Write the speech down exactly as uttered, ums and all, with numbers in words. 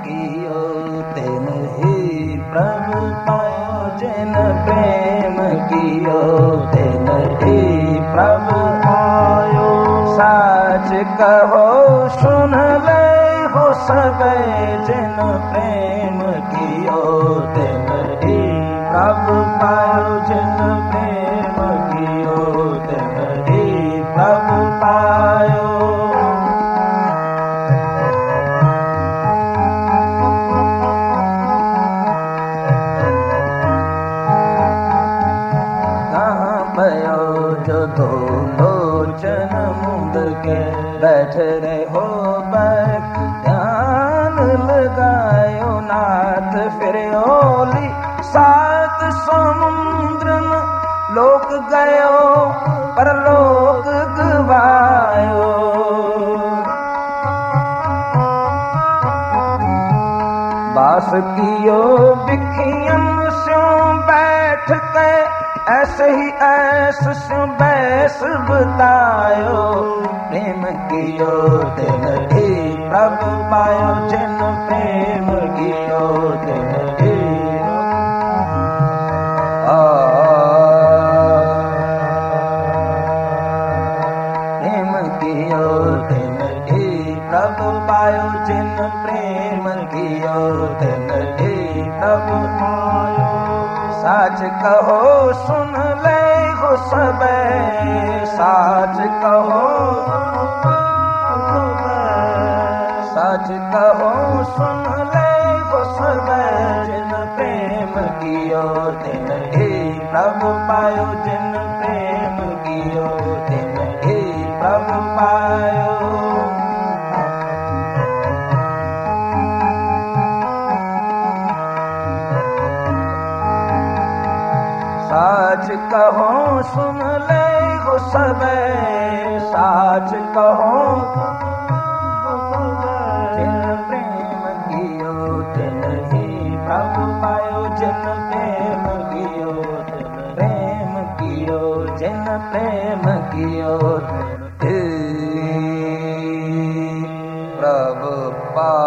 कियो तिन ही प्रभु पायो जिन प्रेम कियो तिन ही प्रभु पायो। साच कहो सुन ले हो सबे जिन प्रेम कियो तिन ही प्रभु पायो जिन प्रेम कियो तिन ही प्रभु पायो। जो दो लोचन मुंद के बैठ रहे हो बैठ ध्यान लगायो नाथ फिर ओली सात समुद्र लोक गयो पर लोक गवायो। बास कियो बिखियन स्यों बैठ के ऐसे ही ऐस स्यों बैस बतायो। प्रेम कियो तिन ही प्रभु पायो जिन प्रेम कियो तिन ही। प्रेम कियो तिन ही प्रभु पायो जिन प्रेम कियो तिन ही प्रभु पायो। साच कहो सुन ले हो सबे साच कहो साच कहो सुन ले हो सबे जिन प्रेम कियो तिन ही प्रभु पायो जिन प्रेम कियो तिन ही प्रभु पायो। साच कहो सुन ले हो सबे साच कहो जिन प्रेम कियो तिन ही प्रभु पायो जिन प्रेम कियो तिन प्रेम कियो जिन प्रेम कियो तिन प्रभु पायो।